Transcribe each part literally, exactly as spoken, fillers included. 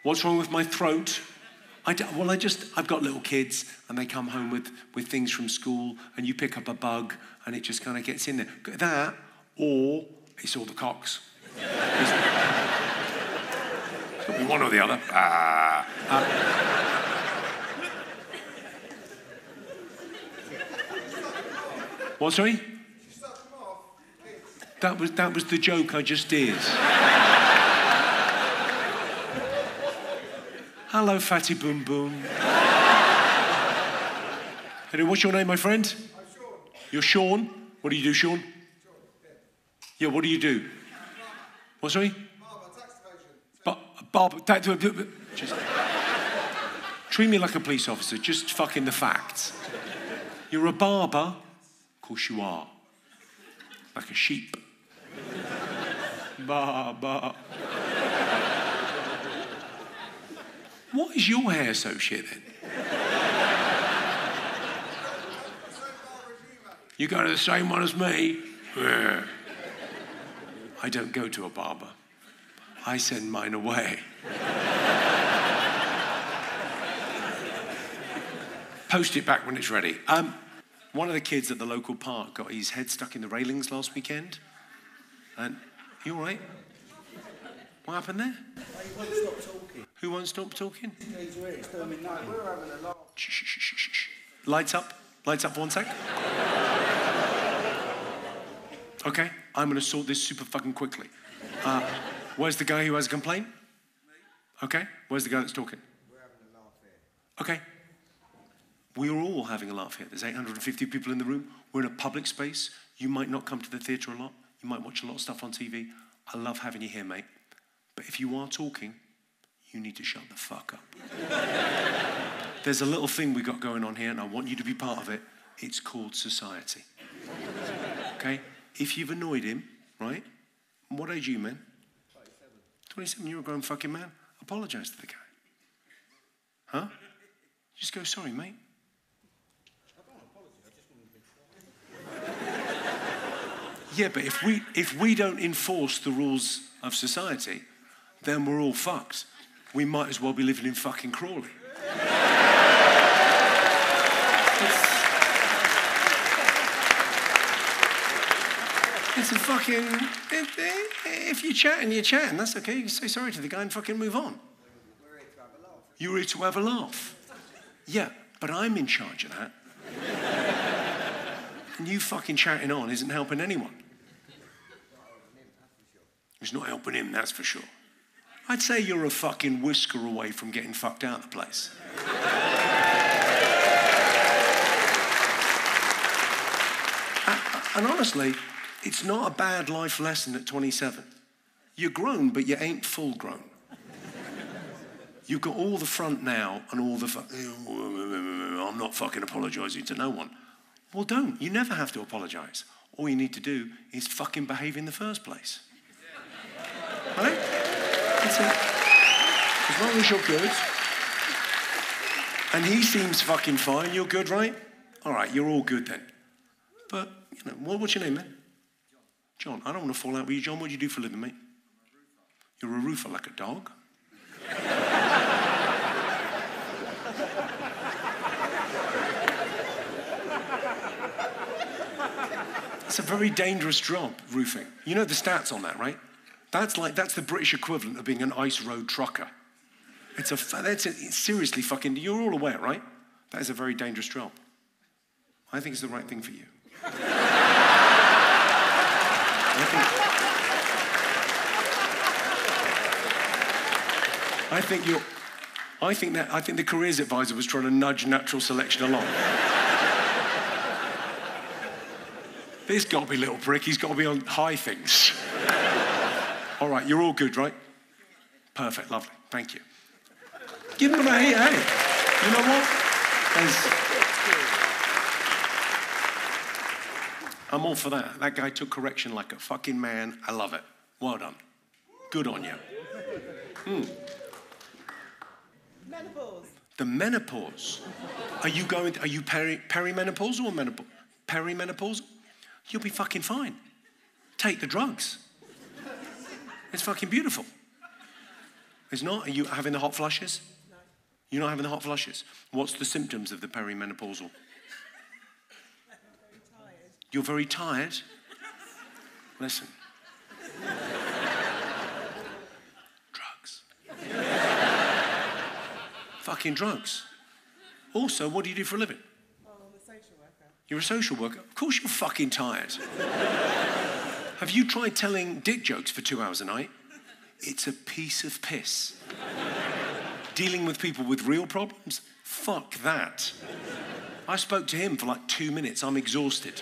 What's wrong with my throat? I do, well, I just, I've got little kids and they come home with, with things from school and you pick up a bug and it just kind of gets in there. That, or it's all the cocks. It's got to be one or the other. Ah. Uh, what, sorry? That was, that was the joke I just did. Hello, Fatty Boom Boom. Hey, what's your name, my friend? I'm Sean. You're Sean? What do you do, Sean? Sean, yeah. yeah, what do you do? What, sorry? Barber, tax evasion. Ba- barber, ta- ta- ta- just treat me like a police officer, just fucking the facts. You're a barber? Of course you are. Like a sheep. Ba, ba. What is your hair so shit then? You go to the same one as me? Yeah. I don't go to a barber. I send mine away. Post it back when it's ready. Um, one of the kids at the local park got his head stuck in the railings last weekend. And you all right? What happened there? He won't stop talking. Who won't stop talking? He's really storming night. We're having a laugh. Shh, shh, shh, shh, shh. Lights up. Lights up for one sec. Okay, I'm going to sort this super fucking quickly. Uh, where's the guy who has a complaint? Me. Okay, where's the guy that's talking? We're having a laugh here. Okay. We're all having a laugh here. There's eight hundred fifty people in the room. We're in a public space. You might not come to the theatre a lot. You might watch a lot of stuff on T V. I love having you here, mate. But if you are talking, you need to shut the fuck up. There's a little thing we got going on here, and I want you to be part of it. It's called society. Okay? If you've annoyed him, right? What age are you, man? twenty-seven. twenty-seven, you're a grown fucking man. Apologise to the guy. Huh? Just go, sorry, mate. I don't apologise, I just want to be. Yeah, but if we if we don't enforce the rules of society, then we're all fucked. We might as well be living in fucking Crawley. It's, it's a fucking... If, if you're chatting, you're chatting. That's okay. You can say sorry to the guy and fucking move on. We're here to have a laugh. You're here to have a laugh. Yeah, but I'm in charge of that. And you fucking chatting on isn't helping anyone. It's not helping him, that's for sure. I'd say you're a fucking whisker away from getting fucked out of the place. And honestly, it's not a bad life lesson at twenty-seven. You're grown, but you ain't full grown. You've got all the front now and all the... Fu- I'm not fucking apologising to no one. Well, don't. You never have to apologise. All you need to do is fucking behave in the first place. Right? That's it. As long as you're good. And he seems fucking fine. You're good, right? All right, you're all good then. But, you know, what, what's your name, man? John. John, I don't want to fall out with you, John. What do you do for a living, mate? You're a roofer, like a dog? It's a very dangerous job, roofing. You know the stats on that, right? That's like, that's the British equivalent of being an ice road trucker. It's a, that's a, it's seriously fucking, you're all aware, right? That is a very dangerous job. I think it's the right thing for you. I think, I think you're, I think that, I think the careers advisor was trying to nudge natural selection along. This got to be little prick, he's got to be on high things. All right, you're all good, right? Perfect, lovely, thank you. Give him a hey, hey. You know what? There's... I'm all for that. That guy took correction like a fucking man. I love it. Well done. Good on you. Mm. Menopause. The menopause. Are you going, are you peri, perimenopausal or menopause? Perimenopausal? You'll be fucking fine. Take the drugs. It's fucking beautiful. It's not? Are you having the hot flushes? No. You're not having the hot flushes? What's the symptoms of the perimenopausal? I'm very tired. You're very tired? Listen. Drugs. Fucking drugs. Also, what do you do for a living? Oh, I'm a social worker. You're a social worker? Of course you're fucking tired. Have you tried telling dick jokes for two hours a night? It's a piece of piss. Dealing with people with real problems? Fuck that. I spoke to him for like two minutes. I'm exhausted.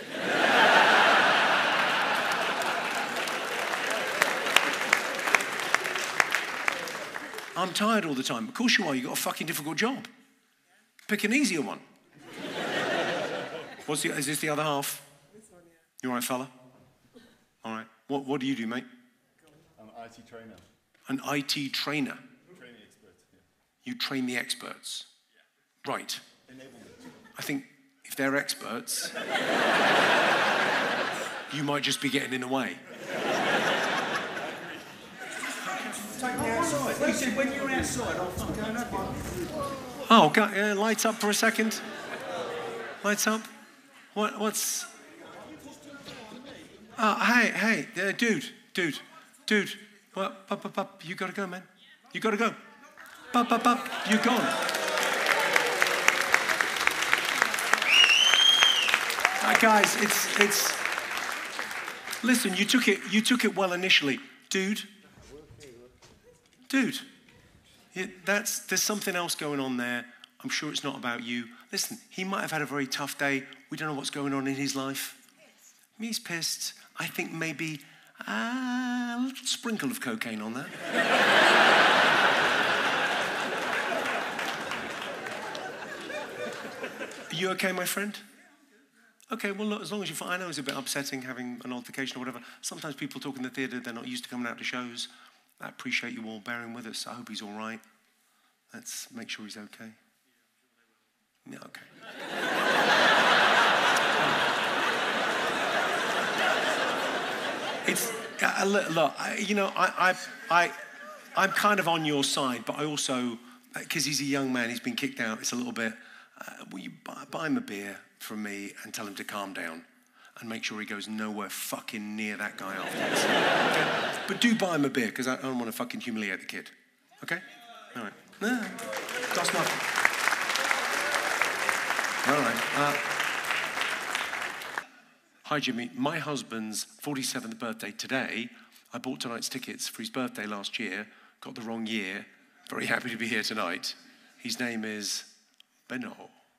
I'm tired all the time. Of course you are. You've got a fucking difficult job. Pick an easier one. What's the, is this the other half? This one, yeah. You all right, fella? All right. What, what do you do, mate? I'm an I T trainer. An I T trainer. Training expert, yeah. You train the experts. Yeah. Right. Enablement. I think if they're experts, you might just be getting in the way. Take me outside. He said when you're outside, I'll fucking go and have you. Oh, go, uh, lights up for a second. Lights up. What? What's? Oh, hey, hey, uh, dude, dude, dude. What? Up, up, up. You gotta go, man. You gotta go. Up, up, up. You're gone. Uh, guys, it's it's. Listen, you took it. You took it well initially, dude. Dude. Yeah, that's, there's something else going on there. I'm sure it's not about you. Listen, he might have had a very tough day. We don't know what's going on in his life. He's pissed. I think maybe uh, a little sprinkle of cocaine on that. Are you okay, my friend? Okay, well, look, as long as you're fine. I know it's a bit upsetting having an altercation or whatever. Sometimes people talk in the theatre, they're not used to coming out to shows. I appreciate you all bearing with us. I hope he's all right. Let's make sure he's okay. Yeah, okay. It's uh, look, look I, you know, I, I, I, I'm kind of on your side, but I also, because he's a young man, he's been kicked out. It's a little bit. Uh, will you buy, buy him a beer from me and tell him to calm down? And make sure he goes nowhere fucking near that guy afterwards. Okay? But do buy him a beer, because I don't want to fucking humiliate the kid. Okay? All right. No, that's nothing. All right. Uh, hi, Jimmy. My husband's forty-seventh birthday today. I bought tonight's tickets for his birthday last year. Got the wrong year. Very happy to be here tonight. His name is Benoit.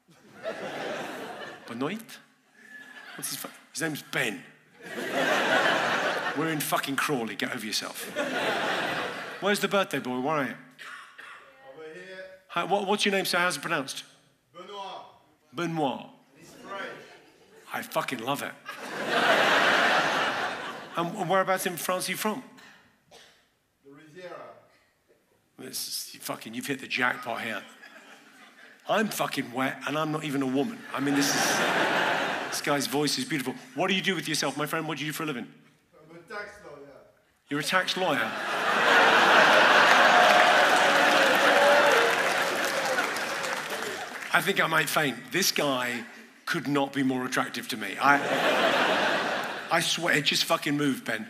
Benoit? What's his, his name's Ben. We're in fucking Crawley. Get over yourself. Where's the birthday boy? Where are you? Over here. Hi, what, what's your name, sir? How's it pronounced? Benoit. Benoit. He's French. I fucking love it. And whereabouts in France are you from? The Riviera. This is, you fucking, you've hit the jackpot here. I'm fucking wet, and I'm not even a woman. I mean, this is... This guy's voice is beautiful. What do you do with yourself, my friend? What do you do for a living? I'm a tax lawyer. You're a tax lawyer? I think I might faint. This guy could not be more attractive to me. I, I swear, it just fucking moved, Ben.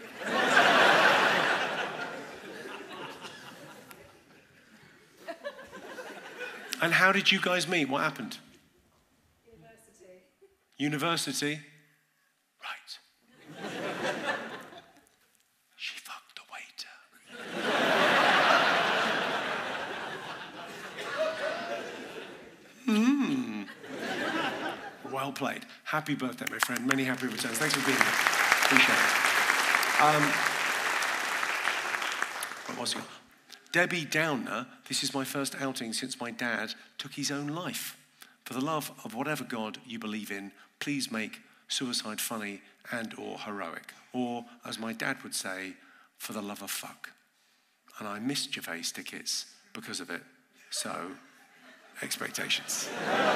And how did you guys meet? What happened? University? Right. She fucked the waiter. Hmm. Well played. Happy birthday, my friend. Many happy returns. Thanks for being here. Appreciate it. Um, what was it? Debbie Downer. This is my first outing since my dad took his own life. For the love of whatever God you believe in, please make suicide funny and or heroic. Or, as my dad would say, for the love of fuck. And I missed Gervais tickets because of it. So, expectations.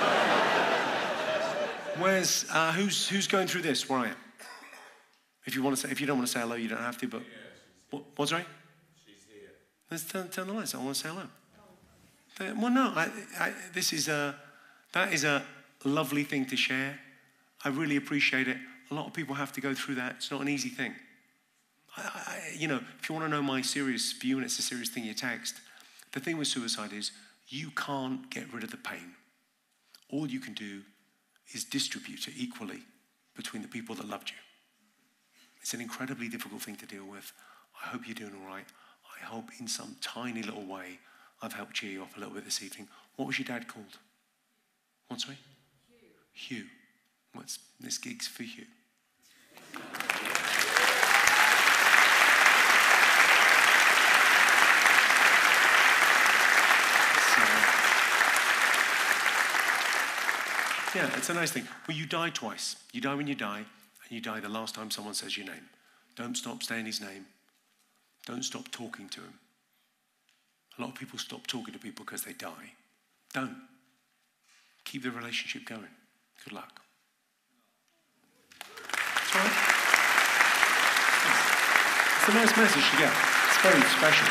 Where's, uh, who's, who's going through this? Where are you? If you want to say, if you don't want to say hello, you don't have to, but... What, what's right? She's here. Let's turn, turn the lights on. I want to say hello. They, well, no, I, I, this is a, that is a lovely thing to share. I really appreciate it. A lot of people have to go through that. It's not an easy thing. I, I, you know, if you want to know my serious view, and it's a serious thing you text, the thing with suicide is you can't get rid of the pain. All you can do is distribute it equally between the people that loved you. It's an incredibly difficult thing to deal with. I hope you're doing all right. I hope in some tiny little way I've helped cheer you up a little bit this evening. What was your dad called? What's sorry? Hugh. Hugh. What's this gig's for Hugh? Yeah, it's a nice thing. Well, you die twice. You die when you die, and you die the last time someone says your name. Don't stop saying his name. Don't stop talking to him. A lot of people stop talking to people because they die. Don't. Keep the relationship going. Good luck. It's all right. It's a nice message to get. It's very special.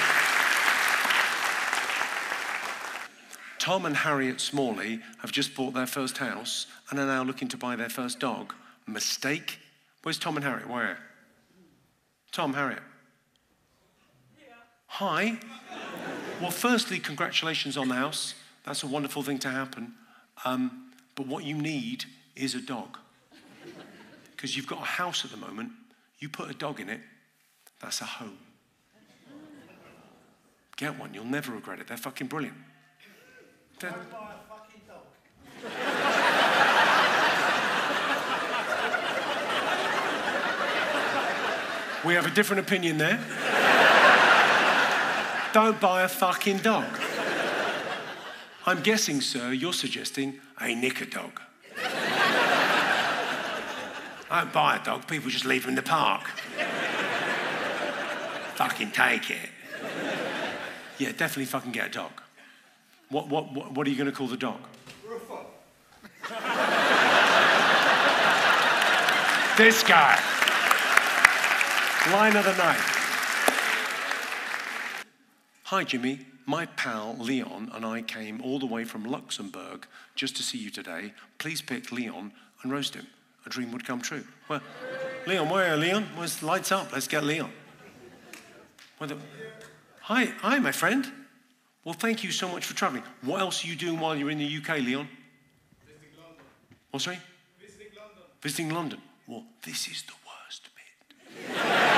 Tom and Harriet Smalley have just bought their first house and are now looking to buy their first dog. Mistake? Where's Tom and Harriet? Where? Tom, Harriet? Yeah. Hi. Well, firstly, congratulations on the house. That's a wonderful thing to happen. Um, but what you need is a dog. Because you've got a house at the moment. You put a dog in it, that's a home. Get one. You'll never regret it. They're fucking brilliant. They're... Don't buy a fucking dog. We have a different opinion there. Don't buy a fucking dog. I'm guessing, sir, you're suggesting I nick a dog. I don't buy a dog, people just leave him in the park. Fucking take it. Yeah, definitely fucking get a dog. What, what, what, what are you going to call the dog? Rufo. This guy. Line of the night. Hi, Jimmy. My pal Leon and I came all the way from Luxembourg just to see you today. Please pick Leon and roast him. A dream would come true. Well, Leon, where are Leon? Where's lights up? Let's get Leon. Where the... Hi, hi, my friend. Well, thank you so much for traveling. What else are you doing while you're in the U K, Leon? Visiting London. What, sorry? Visiting London. Visiting London. Well, this is the worst bit.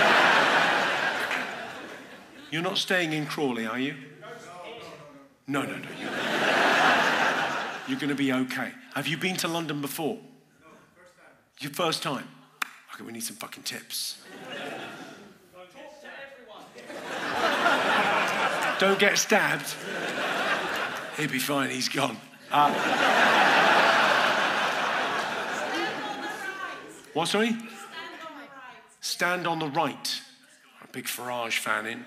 You're not staying in Crawley, are you? No, no, no. no. You're, you're going to be okay. Have you been to London before? No, first time. Your first time? Okay, we need some fucking tips. Don't get stabbed. He'll be fine, he's gone. Uh, what, sorry? Stand on the right. I'm a big Farage fan in.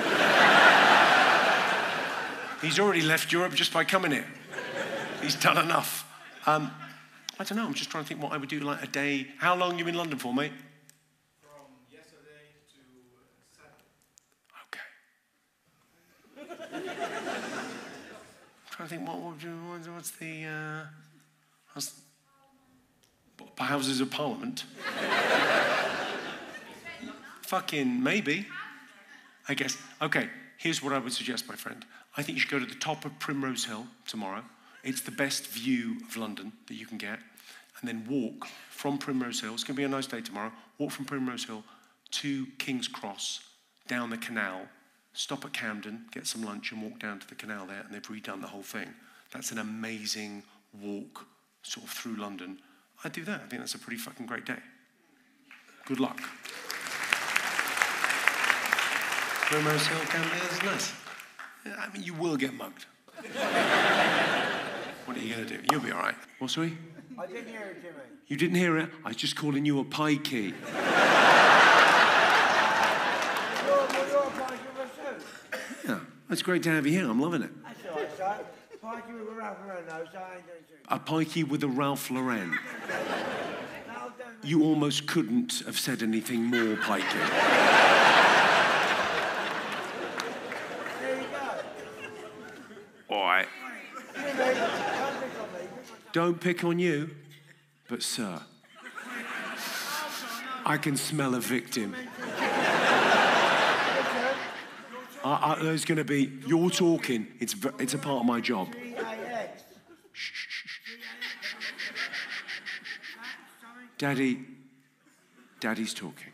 He's already left Europe just by coming here. He's done enough. Um, I don't know, I'm just trying to think what I would do like a day. How long are you in London for, mate? From yesterday to Saturday. Okay. I'm trying to think, what would you, what's the, uh, what's, Houses of Parliament? Fucking maybe. I guess. Okay, here's what I would suggest, my friend. I think you should go to the top of Primrose Hill tomorrow. It's the best view of London that you can get. And then walk from Primrose Hill. It's going to be a nice day tomorrow. Walk from Primrose Hill to King's Cross, down the canal, stop at Camden, get some lunch and walk down to the canal there, and they've redone the whole thing. That's an amazing walk sort of through London. I'd do that. I think that's a pretty fucking great day. Good luck. Primrose Hill, Camden, is nice. I mean, you will get mugged. What are you going to do? You'll be all right. What, sorry? I didn't hear it, Jimmy. You didn't hear it? I was just calling you a pikey. You're, well, you're a pikey with a suit. Yeah, it's great to have you here. I'm loving it. That's all right, son. Pikey with a Ralph Lauren, though, so I ain't doing suit. A pikey with a Ralph Lauren. That'll do me. You almost couldn't have said anything more pikey. Yeah, All right. Jimmy, don't pick on me. Don't pick on you, but sir, I can smell a victim. I, I, there's going to be, you're talking, it's, v- it's a part of my job. G A X. Daddy, Daddy's talking.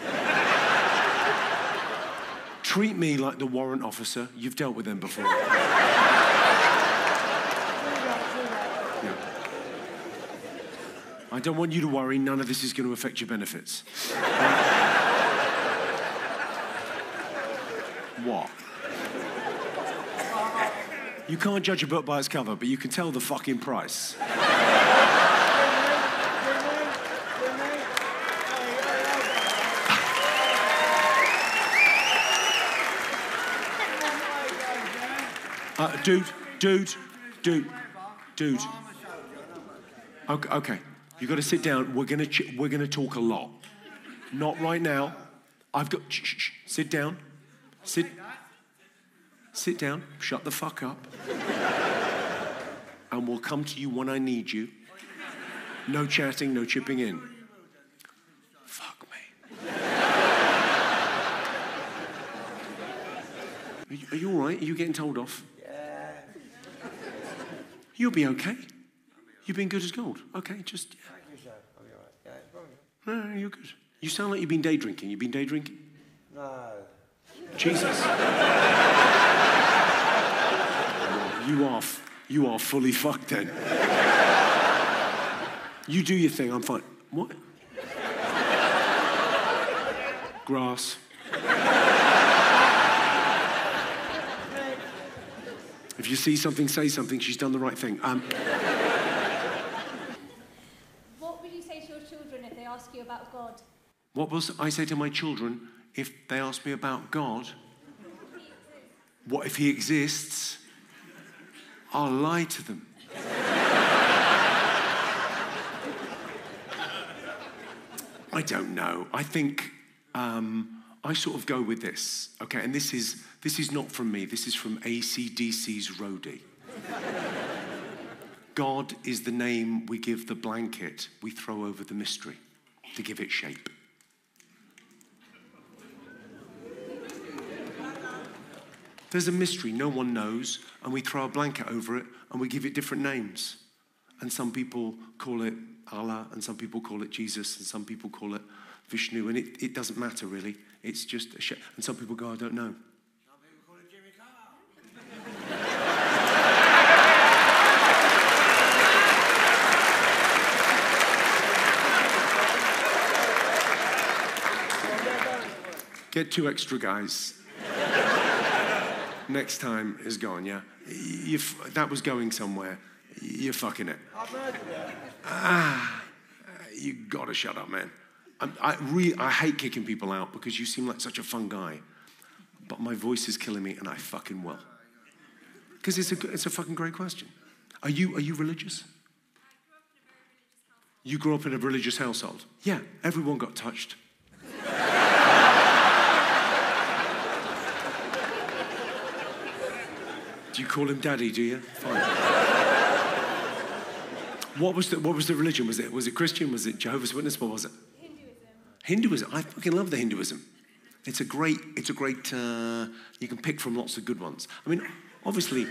Treat me like the warrant officer. You've dealt with them before. Yeah. I don't want you to worry. None of this is going to affect your benefits. What? You can't judge a book by its cover, but you can tell the fucking price. Uh, dude, dude, dude, dude. Okay, okay. You got to sit down. We're gonna ch- we're gonna talk a lot. Not right now. I've got. Shh, shh, shh. Sit down. Sit. Sit down. Shut the fuck up. And we'll come to you when I need you. No chatting. No chipping in. Fuck me. Are you, are you all right? Are you getting told off? You'll be okay. You've been good as gold. Okay, just, yeah. Thank you, sir. I'll be all right. Yeah, it's probably... No, you're good. You sound like you've been day drinking. You've been day drinking? No. Jesus. you are, f- you are fully fucked then. You do your thing, I'm fine. What? Grass. If you see something, say something. She's done the right thing. Um, What would you say to your children if they ask you about God? what will I say to my children if they ask me about God? What if he exists? I'll lie to them. I don't know. I think um, I sort of go with this, okay? And this is this is not from me. This is from A C D C's roadie. God is the name we give the blanket we throw over the mystery to give it shape. There's a mystery no one knows, and we throw a blanket over it, and we give it different names. And some people call it Allah, and some people call it Jesus, and some people call it Vishnu, and it, it doesn't matter really. It's just a shape. And some people go, I don't know. Some people call it Jimmy Carr. Get two extra guys. Next time is gone, yeah? You, that was going somewhere. You're fucking it. I've heard of it. Ah, you gotta shut up, man. I'm, I really, I hate kicking people out because you seem like such a fun guy. But my voice is killing me, and I fucking will. Because it's a, it's a fucking great question. Are you, are you religious? You grew up in a religious household? Yeah, everyone got touched. Do you call him daddy, do you? Fine. What was the, what was the religion? Was it, was it Christian? Was it Jehovah's Witness? What was it? Hinduism. Hinduism. I fucking love the Hinduism. It's a great, it's a great, uh, you can pick from lots of good ones. I mean, obviously,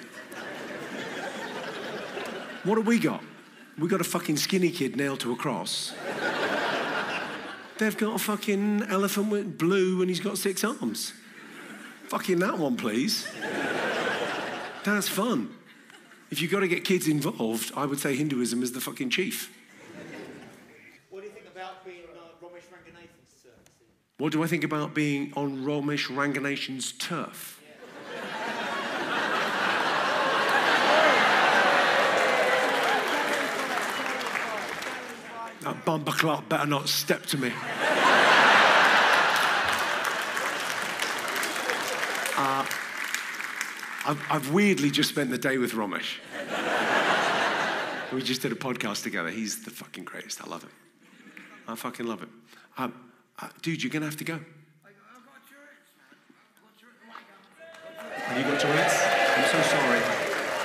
what have we got? We got a fucking skinny kid nailed to a cross. They've got a fucking elephant with blue and he's got six arms. Fucking that one, please. That's fun. If you've got to get kids involved, I would say Hinduism is the fucking chief. What do you think about being uh, Ramesh Ranganathan's turf? What do I think about being on Ramesh Ranganathan's turf? That bumper clock better not step to me. Uh, I've, I've weirdly just spent the day with Ramesh. We just did a podcast together. He's the fucking greatest. I love him. I fucking love him. Um, uh, dude, you're going to have to go. Have you got Tourette's? I'm so sorry.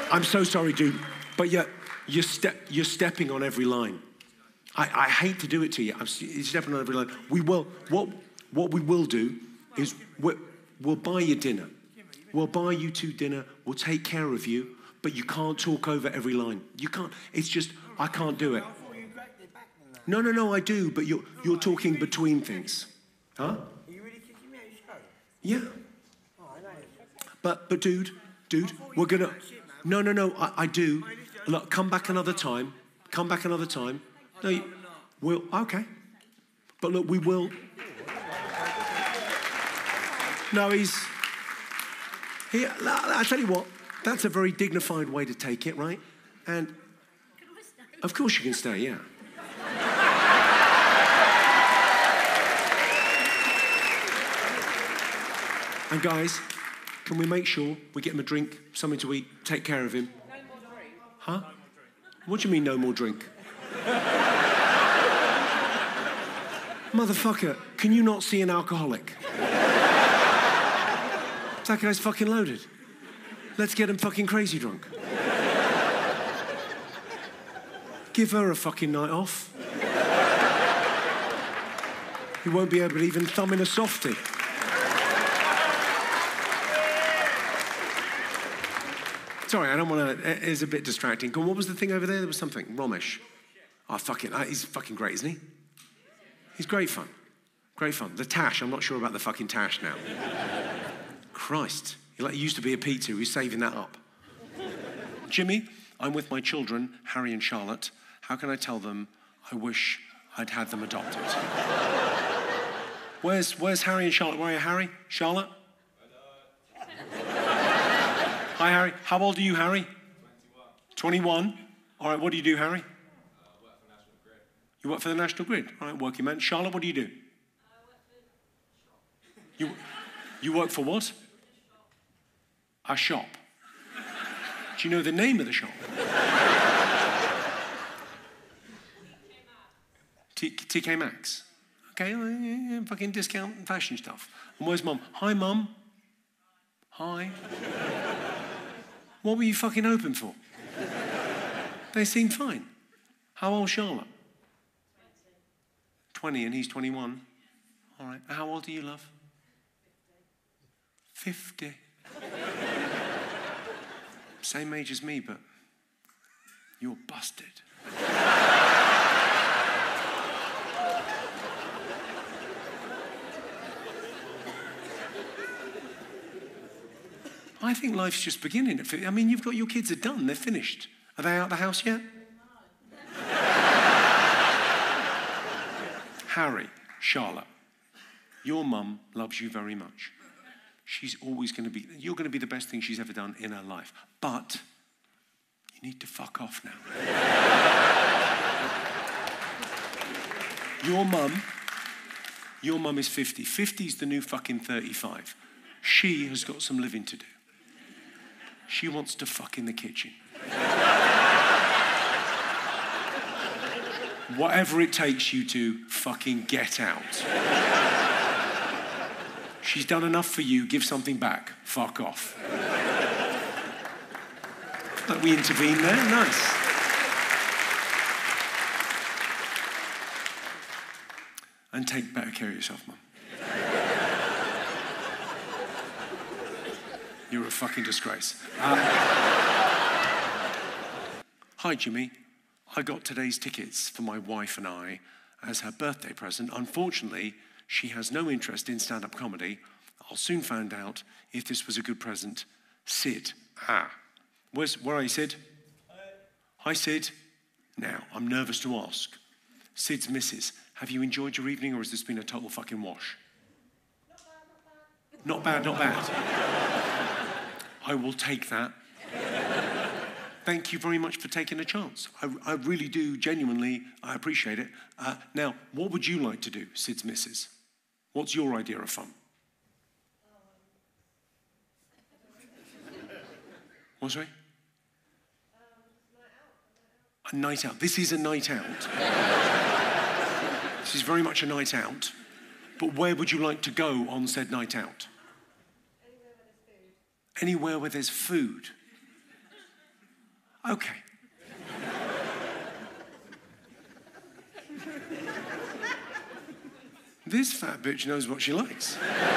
I'm so sorry, dude, but you're, you're, ste- you're stepping on every line. I, I hate to do it to you. I'm you're stepping on every line. We will, what, what we will do is we'll, we'll buy you dinner. We'll buy you two dinner. We'll take care of you, but you can't talk over every line. You can't. It's just, I can't do it. No, no, no, I do, but you're, you're talking between things. Huh? Are you really kicking me out of show? Yeah. Oh, I know. But, but dude, dude, we're gonna, no, no, no, I, I do. Look, come back another time. Come back another time. No, you, we'll, okay. But look, we will. No, he's, he, I tell you what, that's a very dignified way to take it, right? And of course you can stay, yeah. And guys, can we make sure we get him a drink, something to eat, take care of him? No more drink. Huh? What do you mean no more drink? Motherfucker, can you not see an alcoholic? That guy's fucking loaded. Let's get him fucking crazy drunk. Give her a fucking night off. He won't be able to even thumb in a softie. Sorry, I don't want to, it's a bit distracting. Go on, what was the thing over there? There was something, Romesh. Oh, fucking, he's fucking great, isn't he? He's great fun. Great fun. The Tash, I'm not sure about the fucking Tash now. Christ, he like, used to be a P two, he's saving that up. Jimmy, I'm with my children, Harry and Charlotte. How can I tell them I wish I'd had them adopted? Where's, where's Harry and Charlotte? Where are you, Harry? Charlotte? Hi, Harry. How old are you, Harry? twenty-one. twenty-one? All right, what do you do, Harry? Uh, work for National Grid. You work for the National Grid? All right, working man. Charlotte, what do you do? I work for You, you work for what? A shop. Do you know the name of the shop? T- TK Maxx. Okay, uh, yeah, yeah, fucking discount and fashion stuff. And where's Mum? Hi, Mum. Hi. What were you fucking open for? They seem fine. How old's Charlotte? twenty. twenty and he's twenty-one. All right. How old are you, love? fifty. Same age as me, but you're busted. I think life's just beginning. I mean, you've got your kids are done. They're finished. Are they out of the house yet? Harry, Charlotte, your mum loves you very much. She's always going to be, you're going to be the best thing she's ever done in her life. But you need to fuck off now. Your mum, your mum is fifty. fifty's the new fucking thirty-five. She has got some living to do. She wants to fuck in the kitchen. Whatever it takes you to fucking get out. She's done enough for you, give something back. Fuck off. Like we intervene there, nice. And take better care of yourself, Mum. You're a fucking disgrace. Uh, Hi, Jimmy. I got today's tickets for my wife and I as her birthday present. Unfortunately, she has no interest in stand-up comedy. I'll soon find out if this was a good present. Sid. Ah. Where's, where are you, Sid? Hi. Hi, Sid. Now, I'm nervous to ask. Sid's missus, have you enjoyed your evening or has this been a total fucking wash? Not bad, not bad. Not bad. I will take that. Thank you very much for taking a chance. I, I really do, genuinely, I appreciate it. Uh, now, what would you like to do, Sid's missus? What's your idea of fun? What's right? A night out. This is a night out. This is very much a night out. But where would you like to go on said night out? Anywhere where there's food. Okay. This fat bitch knows what she likes.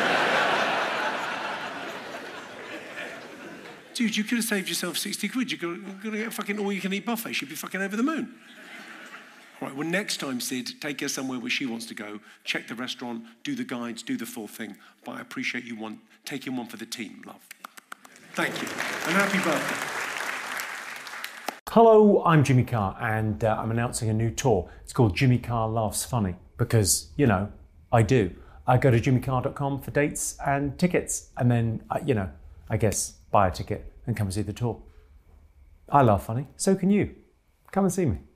Dude, you could have saved yourself sixty quid. You could have get a fucking all-you-can-eat buffet. She'd be fucking over the moon. All right, well, next time, Sid, take her somewhere where she wants to go. Check the restaurant, do the guides, do the full thing. But I appreciate you want, taking one for the team, love. Thank you, and happy birthday. Hello, I'm Jimmy Carr, and uh, I'm announcing a new tour. It's called Jimmy Carr Laughs Funny, because, you know, I do. I go to jimmy carr dot com for dates and tickets, and then, uh, you know, I guess buy a ticket and come and see the tour. I laugh funny, so can you. Come and see me.